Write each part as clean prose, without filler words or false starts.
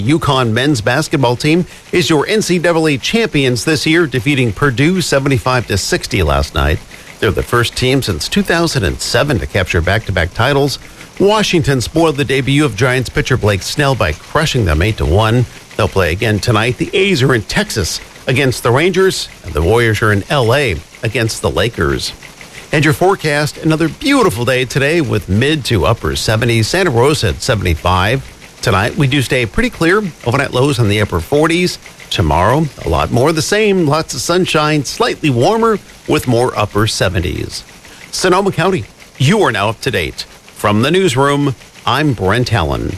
UConn men's basketball team is your NCAA champions this year, defeating Purdue 75-60 last night. They're the first team since 2007 to capture back-to-back titles. Washington spoiled the debut of Giants pitcher Blake Snell by crushing them 8-1. They'll play again tonight. The A's are in Texas against the Rangers, and the Warriors are in LA against the Lakers. And your forecast, another beautiful day today with mid to upper 70s. Santa Rosa at 75. Tonight, we do stay pretty clear. Overnight lows in the upper 40s. Tomorrow, a lot more the same. Lots of sunshine, slightly warmer with more upper 70s. Sonoma County, you are now up to date. From the newsroom, I'm Brent Allen.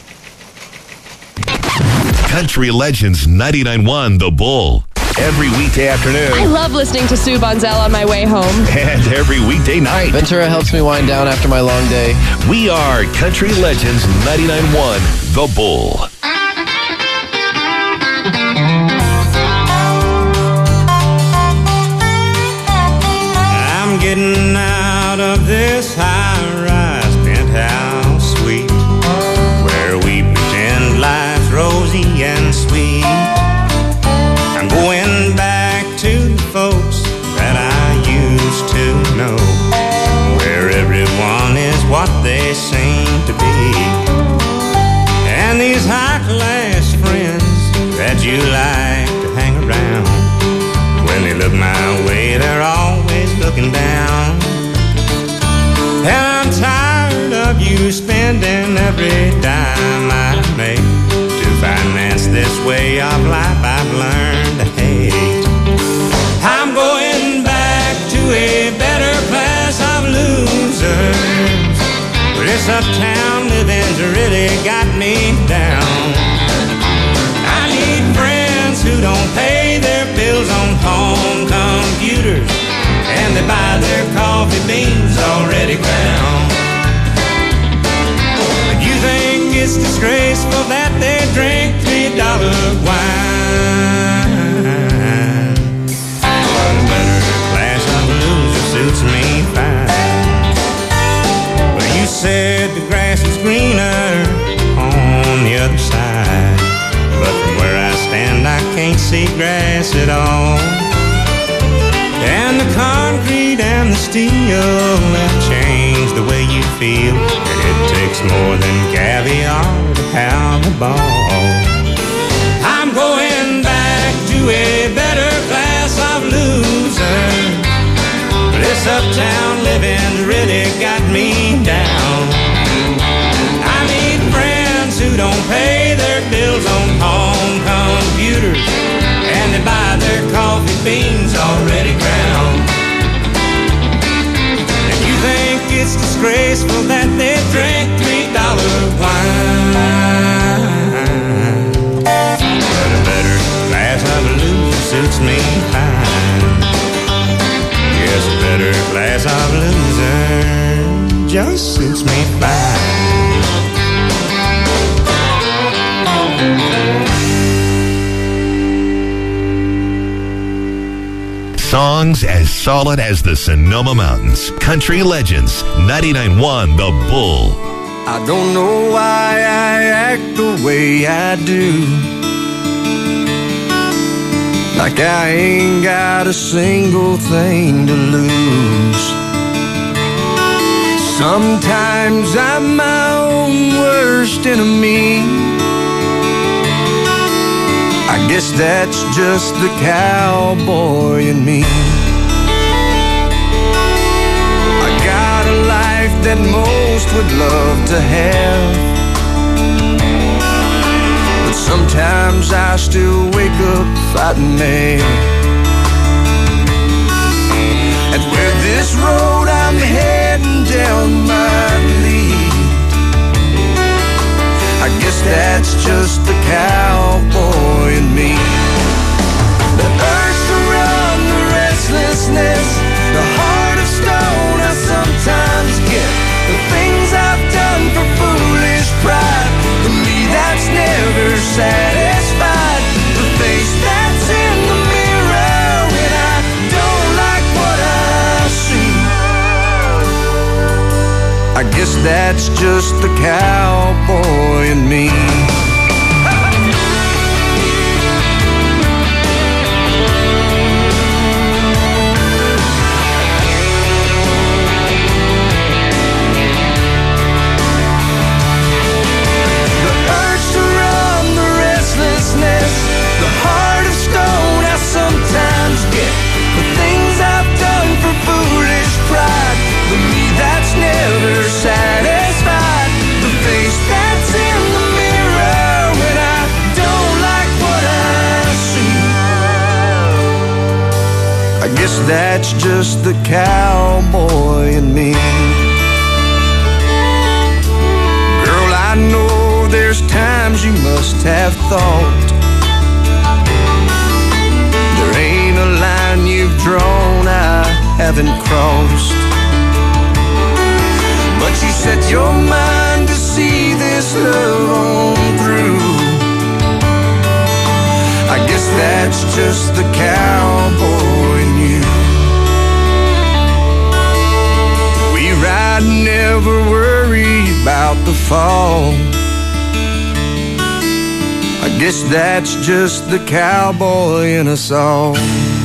Country Legends 99.1 The Bull. Every weekday afternoon. I love listening to Sue Bonzel on my way home. And every weekday night. Ventura helps me wind down after my long day. We are Country Legends 99.1 The Bull. I'm getting out of this high-rise penthouse suite where we pretend life's rosy and sweet. I'm going back to the folks that I used to know, where everyone is what they seem to be. And these high-class friends that you like to hang around, when they look my way, they're always looking down. And I'm tired of you spending every dime I make to finance this way of life I've learned to hate. I'm going back to a better class of losers. This uptown living's really got me down. I need friends who don't pay their bills on home computers, and they buy their coffee beans already ground. You think it's disgraceful that they drink $3 wine? Well, a better class of losers suits me fine. Well, you said the grass is greener on the other side, but from where I stand I can't see grass at all. And the concrete and the steel have changed the way you feel, and it takes more than caviar to pound the ball. I'm going back to a better class of losers. This uptown living's really got me down. I need friends who don't pay their bills on home computers, and they buy their coffee beans already ground. If you think it's disgraceful that they drink $3 wine, but a better class of losers suits me fine. Yes, a better class of losers just suits me fine. Songs as solid as the Sonoma Mountains. Country Legends 99.1 The Bull. I don't know why I act the way I do, like I ain't got a single thing to lose. Sometimes I'm my own worst enemy. I guess that's just the cowboy in me. I got a life that most would love to have, but sometimes I still wake up fighting mad. And where this road I'm heading down might lead, I guess that's just the cowboy in me. The urge to run, the restlessness, the heart of stone I sometimes get. The things I've done for foolish pride, for me that's never satisfied. The face that's in the mirror when I don't like what I see, I guess that's just the cowboy in me. guess that's just the cowboy in me. Girl, I know there's times you must have thought there ain't a line you've drawn I haven't crossed. But you set your mind to see this love on through. I guess that's just the cowboy in you. We ride, never worry about the fall. I guess that's just the cowboy in us all.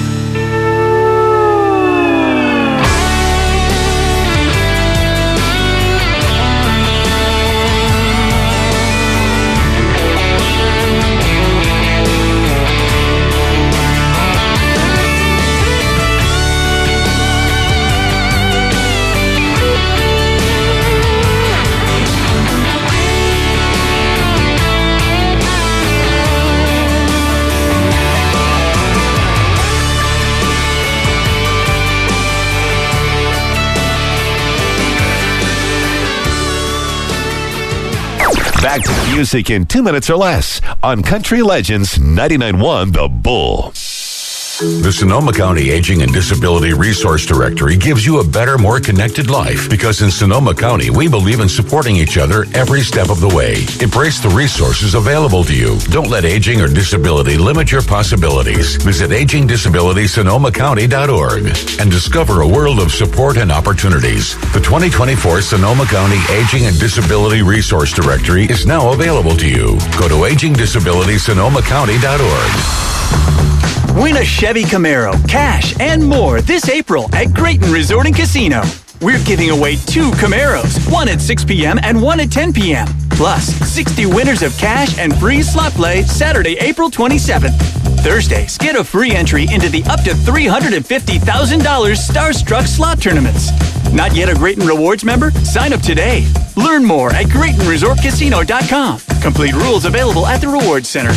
Back to music in 2 minutes or less on Country Legends 99.1 The Bull. The Sonoma County Aging and Disability Resource Directory gives you a better, more connected life because in Sonoma County, we believe in supporting each other every step of the way. Embrace the resources available to you. Don't let aging or disability limit your possibilities. Visit agingdisabilitysonoma.county.org and discover a world of support and opportunities. The 2024 Sonoma County Aging and Disability Resource Directory is now available to you. Go to agingdisabilitysonoma.county.org. Win a Chevy Camaro, cash, and more this April at Grayton Resort and Casino. We're giving away 2 Camaros, one at 6 p.m. and one at 10 p.m. Plus, 60 winners of cash and free slot play Saturday, April 27th. Thursdays, get a free entry into the up to $350,000 Starstruck slot tournaments. Not yet a Grayton Rewards member? Sign up today. Learn more at GraytonResortCasino.com. Complete rules available at the Rewards Center.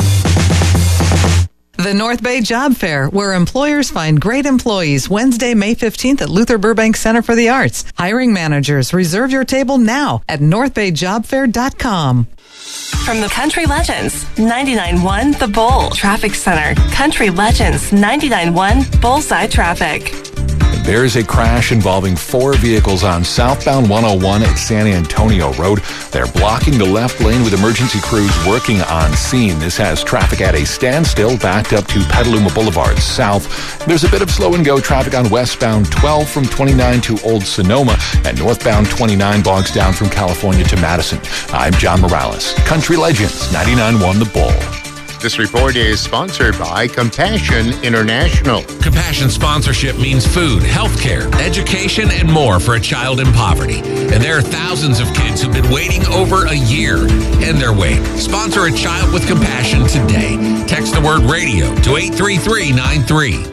The North Bay Job Fair, where employers find great employees, Wednesday, May 15th at Luther Burbank Center for the Arts. Hiring managers, reserve your table now at northbayjobfair.com. From the Country Legends 99.1 The Bull Traffic Center. Country Legends 99.1 Bullseye Traffic. There's a crash involving 4 vehicles on southbound 101 at San Antonio Road. They're blocking the left lane with emergency crews working on scene. This has traffic at a standstill backed up to Petaluma Boulevard South. There's a bit of slow and go traffic on westbound 12 from 29 to Old Sonoma, and northbound 29 bogs down from California to Madison. I'm John Morales. Country Legends 99.1 The Bull. This report is sponsored by Compassion International. Compassion sponsorship means food, healthcare, education, and more for a child in poverty. And there are thousands of kids who've been waiting over a year. End their wait. Sponsor a child with compassion today. Text the word radio to 83393.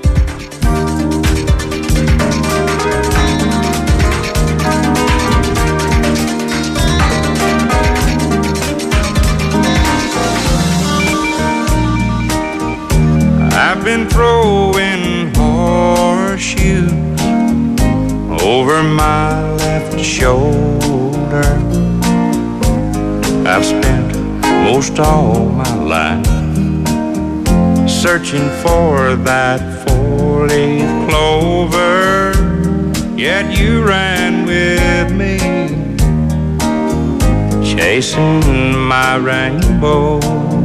I've been throwing horseshoes over my left shoulder. I've spent most all my life searching for that 4-leaf clover, yet you ran with me, chasing my rainbows.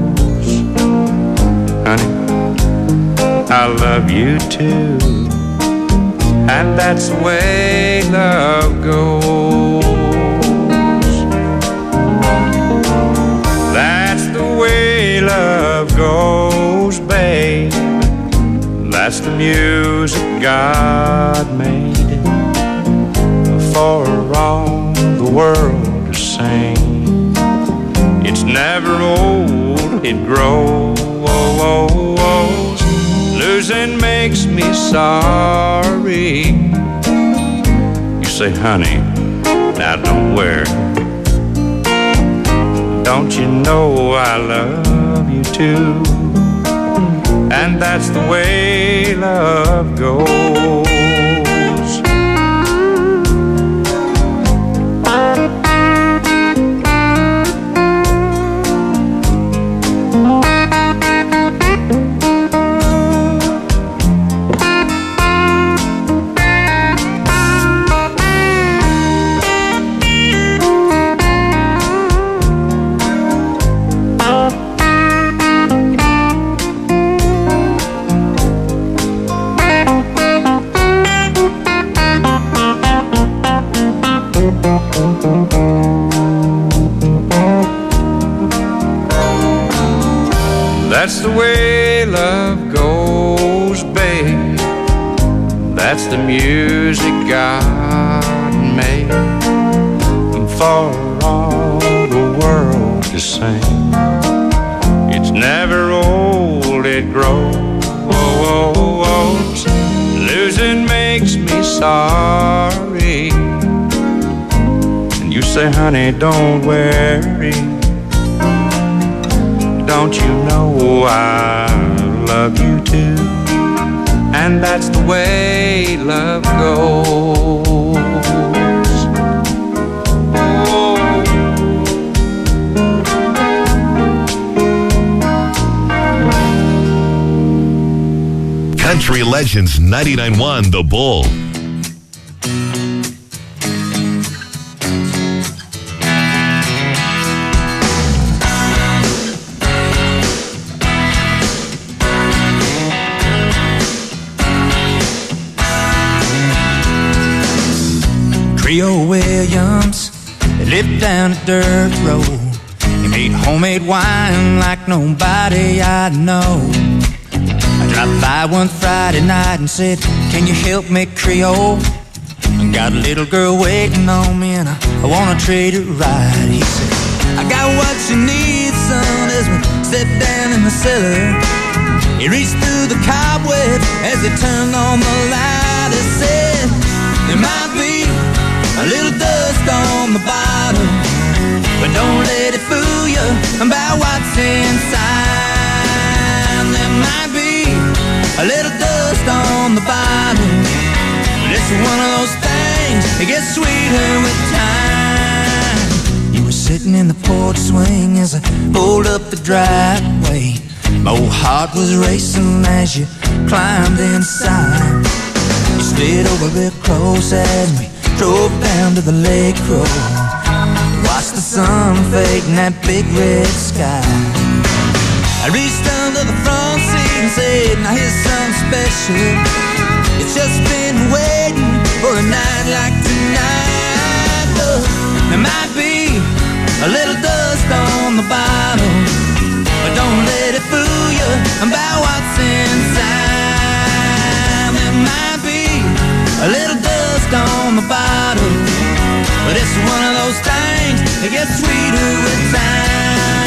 Honey, I love you too, and that's the way love goes. That's the way love goes, babe. That's the music God made for all the world to sing. It's never old, it grows. Losing makes me sorry. You say, honey, now don't worry. Don't you know I love you too? and that's the way love goes. That's the way love goes, babe. That's the music God made for all the world to sing. It's never old, it grows. Losing makes me sorry. And you say, honey, don't worry. Don't you know I love you too? And that's the way love goes. Country Legends 99.1 The Bull. Trio Williams, they lived down a dirt road. He made homemade wine like nobody I know. I dropped by one Friday night and said, can you help me, Creole? I got a little girl waiting on me and I wanna treat her right. He said, I got what you need, son, as we stepped down in the cellar. He reached through the cobwebs as he turned on the light. He said, there might be a little dust on the bottom, but don't let it fool you about what's inside. There might be a little dust on the bottom, but it's one of those things that gets sweeter with time. You were sitting in the porch swing as I pulled up the driveway. My old heart was racing as you climbed inside. You slid over real close as we drove down to the lake road. Watched the sun fade in that big red sky. I reached under the front seat and said, now here's something special. It's just been waiting for a night like tonight. Look, there might be a little dust on the bottom, but don't let it fool you about what's inside. There might be a little dust on the bottom, but it's one of those things that gets sweeter with time.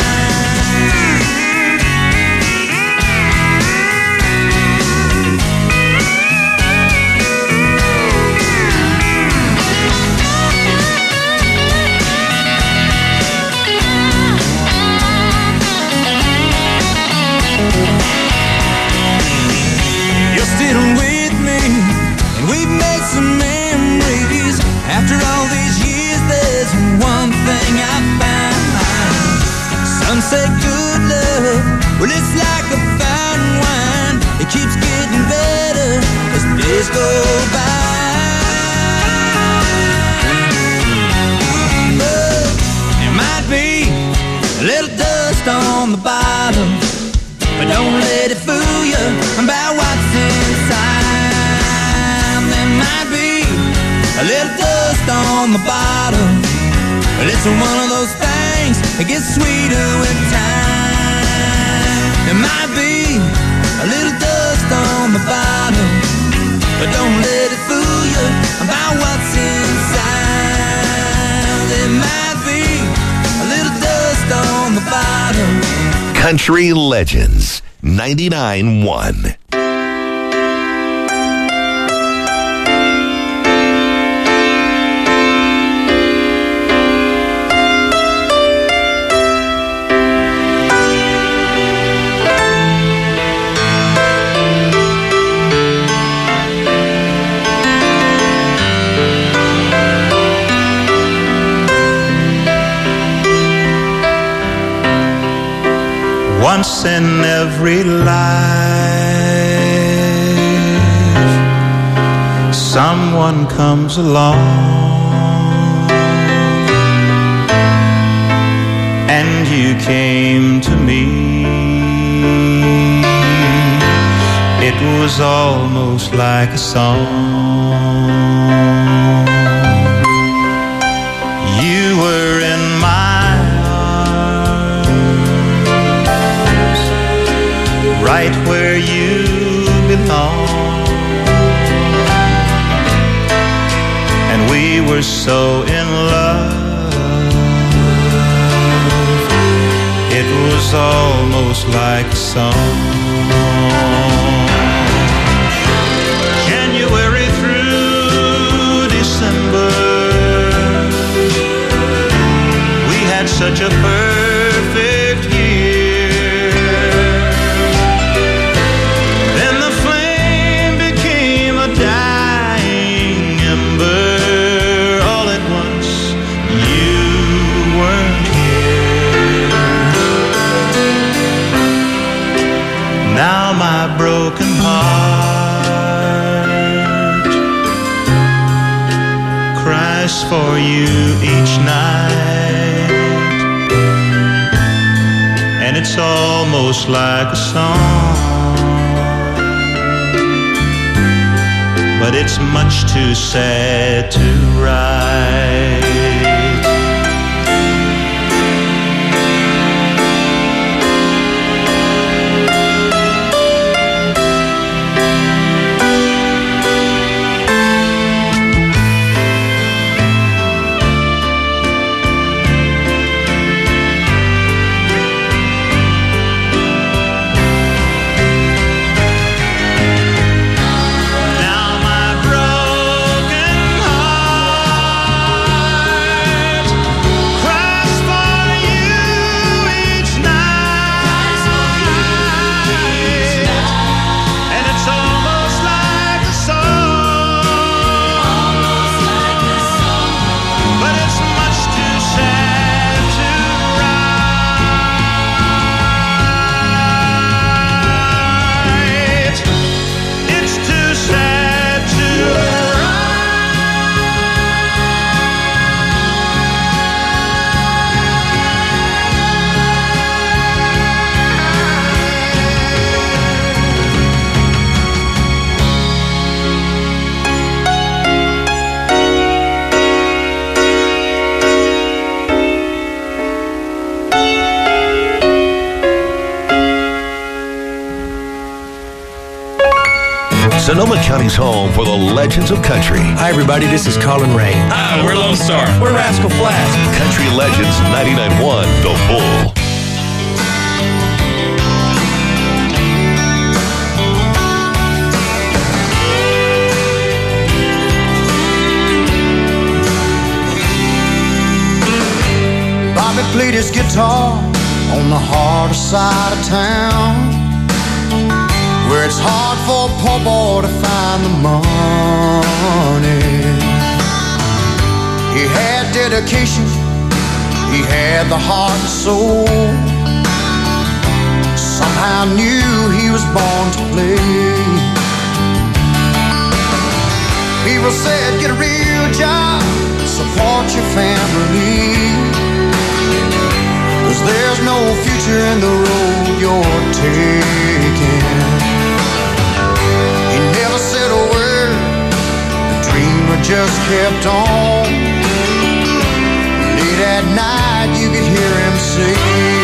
You're still with me, and we've made some memories. After all these years, there's one thing I found. Some say good love, well, it's like a fine wine. It keeps getting better as the days go by. But there might be a little dust on the bottom, but don't let it fool you about what's inside. There might be a little dust on the bottom, but it's one of those things that gets sweeter with time. There might be a little dust on the bottom, but don't let it fool you about what's inside. There might be a little dust on the bottom. Country Legends 99.1. Once in every life, someone comes along, and you came to me. It was almost like a song. You were in my arms, right where you belong, and we were so in love. It was almost like a song. January through December, we had such a perfect year. Then the flame became a dying ember. All at once, you weren't here. Now my broken heart cries for you each night, and it's almost like a song, but it's much too sad to write. Sonoma County's home for the legends of country. Hi, everybody. This is Colin Ray. Hi, we're Lone Star. We're Rascal Flatts. Country Legends 99.1 The Bull. Bobby played his guitar on the harder side of town, where it's hard for a poor boy to find the money. He had dedication, he had the heart and soul. Somehow knew he was born to play. People said, get a real job, support your family, 'cause there's no future in the road you're taking. He never said a word, the dreamer just kept on. Late at night you could hear him say,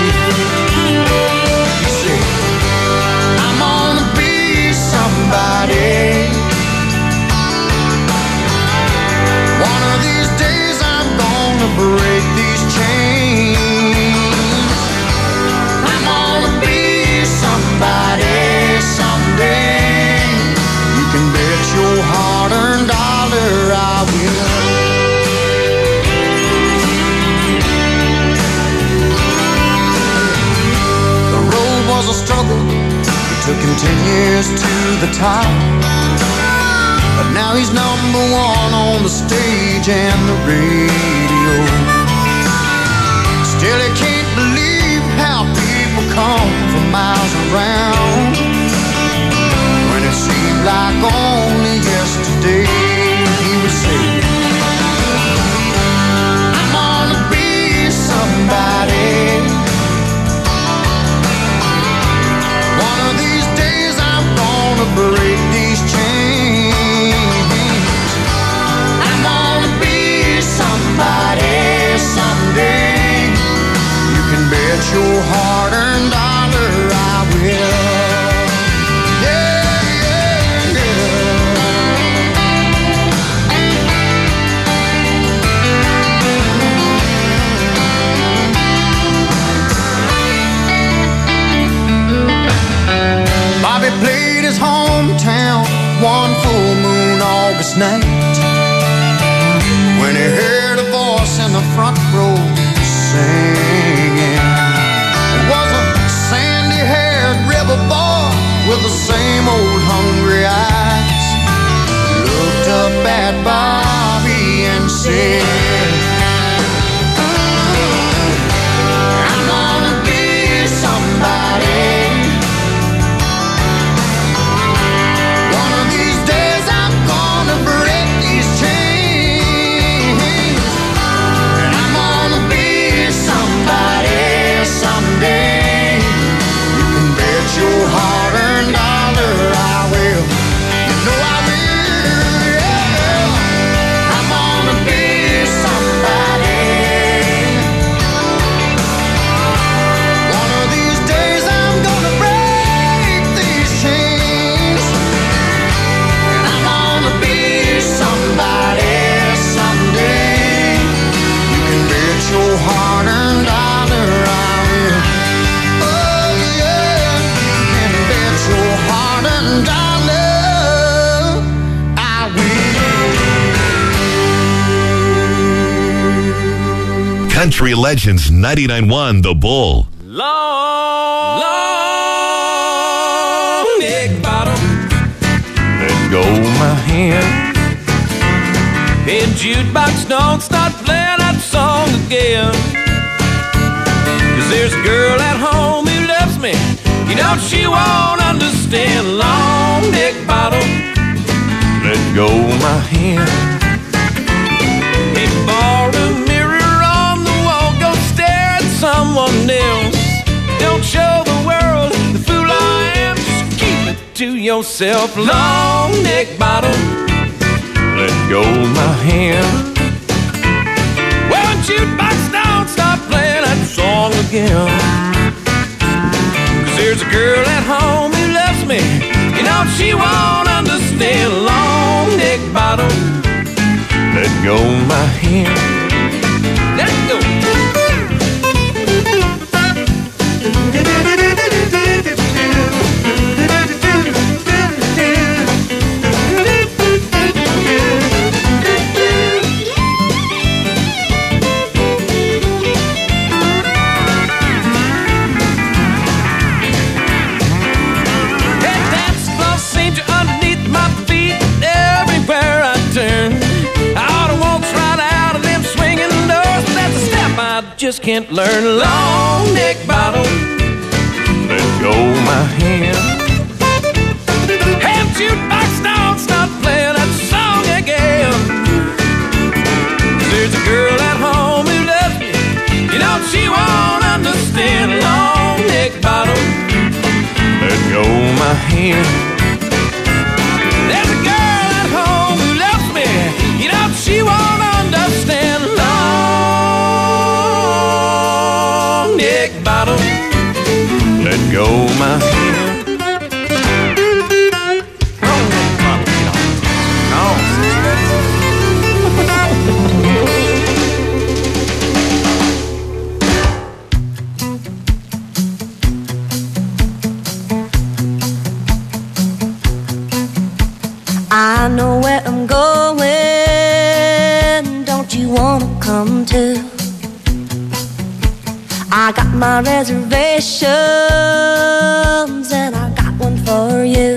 he said, I'm gonna be somebody. One of these days I'm gonna break these chains. I'm gonna be somebody someday. You can bet your hard-earned dollar I will. The road was a struggle, it took him 10 years to the top. But now he's number one on the stage and the radio. Still he can't believe how people come for miles around. When it seemed like only yesterday, he would say, I'm gonna be somebody. One of these days I'm gonna break these chains. I'm gonna be somebody someday. You can bet your hard-earned dollar I will. Bobby played his hometown one full moon August night, when he heard a voice in the front row singing. It was a sandy-haired river boy with the same old hungry eyes. He looked up at Bobby and said, I'm gonna be somebody. Your hard-earned dollar, I will. You know I will, yeah. I'm gonna be somebody. One of these days I'm gonna break these chains. And I'm gonna be somebody someday. You can bet your hard-earned dollar I will. Country Legends 99.1 The Bull. Long neck bottom, let go my hand. Hey, jukebox, don't start playing that song again. 'Cause there's a girl at home who loves me. You know she won't understand. Long neck bottom, let go my hand. Hey, borrow someone else. Don't show the world the fool I am. Just keep it to yourself. Long neck bottom, let go my hand. Well, jukebox, don't stop playing that song again. 'Cause there's a girl at home who loves me. You know she won't understand. Long neck bottom, let go my hand. Let go. Just can't learn. Long neck bottom, let go my hand. Hey, jukebox, don't stop playing that song again. There's a girl at home who loves me. You know she won't understand. Long neck bottom, let go my hand. There's a girl at home who loves me. You know she won't understand. Neck bottom, let go my hand. I know where I'm going. Don't you wanna come too? I got my reservations and I got one for you.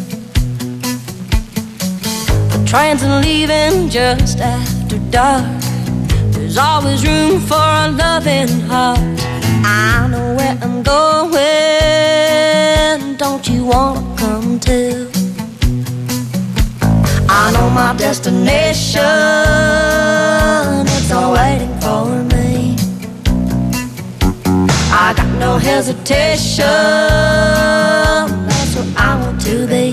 The trains are leaving just after dark. There's always room for a loving heart. I know where I'm going. Don't you wanna come too? I know my destination. It's all waiting for me. I got no hesitation. That's what I want to be.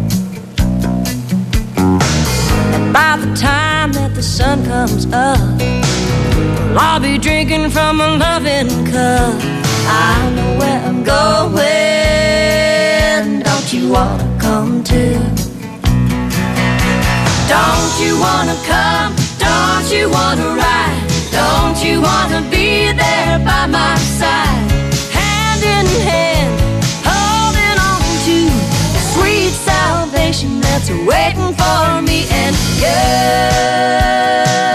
And by the time that the sun comes up, I'll be drinking from a loving cup. I know where I'm going. Don't you wanna come too? Don't you wanna come? Don't you wanna ride? Don't you wanna be there by my side? Hand in hand, holding on to the sweet salvation that's waiting for me and you.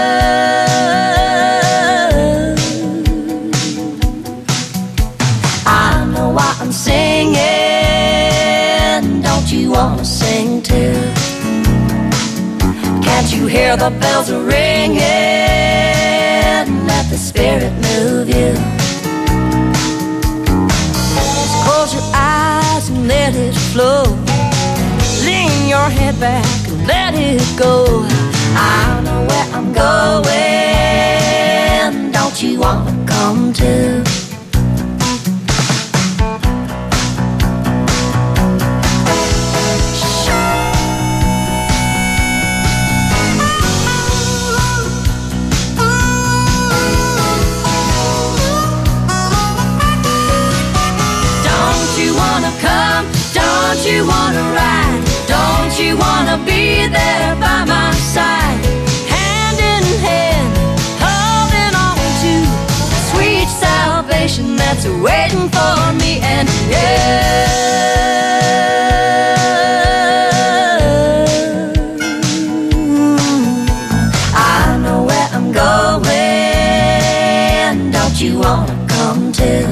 I know why I'm singing. Don't you wanna sing too? Can't you hear the bells are ringing? Let the Spirit move you. Just close your eyes and let it flow. Lean your head back and let it go. I know where I'm going. Don't you wanna come too? Don't you wanna ride? Don't you wanna be there by my side? Hand in hand, holding on to sweet salvation that's waiting for me and you. I know where I'm going. Don't you wanna come too?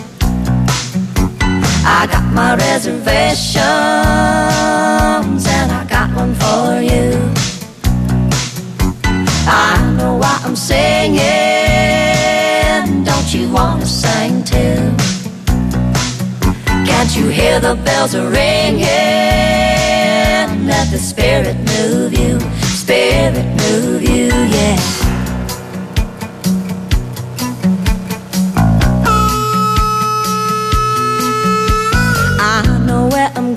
I got my reservations and I got one for you. I know why I'm singing. Don't you wanna sing too? Can't you hear the bells are ringing? Let the Spirit move you. Spirit move you, yeah. Where I'm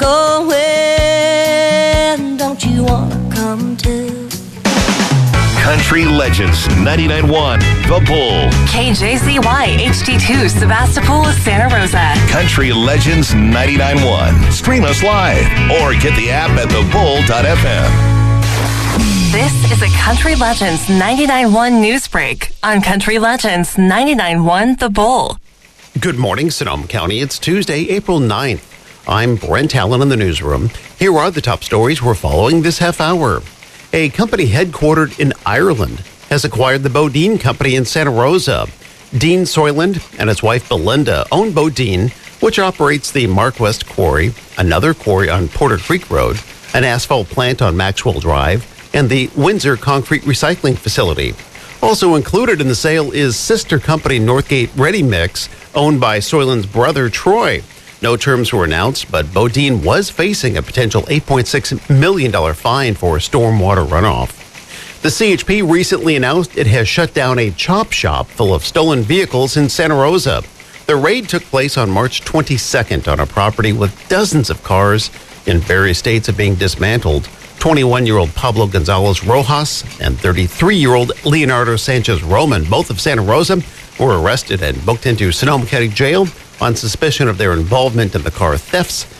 going, don't you wanna come too? Country Legends 99.1 The Bull. KJZY HD2 Sebastopol, Santa Rosa. Country Legends 99.1. Stream us live or get the app at thebull.fm. This is a Country Legends 99.1 news break on Country Legends 99.1 The Bull. Good morning, Sonoma County. It's Tuesday, April 9th. I'm Brent Allen in the newsroom. Here are the top stories we're following this half hour. A company headquartered in Ireland has acquired the Bodine Company in Santa Rosa. Dean Soyland and his wife Belinda own Bodine, which operates the Mark West Quarry, another quarry on Porter Creek Road, an asphalt plant on Maxwell Drive, and the Windsor Concrete Recycling Facility. Also included in the sale is sister company Northgate Ready Mix, owned by Soyland's brother Troy. No terms were announced, but Bodine was facing a potential $8.6 million fine for stormwater runoff. The CHP recently announced it has shut down a chop shop full of stolen vehicles in Santa Rosa. The raid took place on March 22nd on a property with dozens of cars in various states of being dismantled. 21-year-old Pablo Gonzalez Rojas and 33-year-old Leonardo Sanchez Roman, both of Santa Rosa, were arrested and booked into Sonoma County Jail on suspicion of their involvement in the car thefts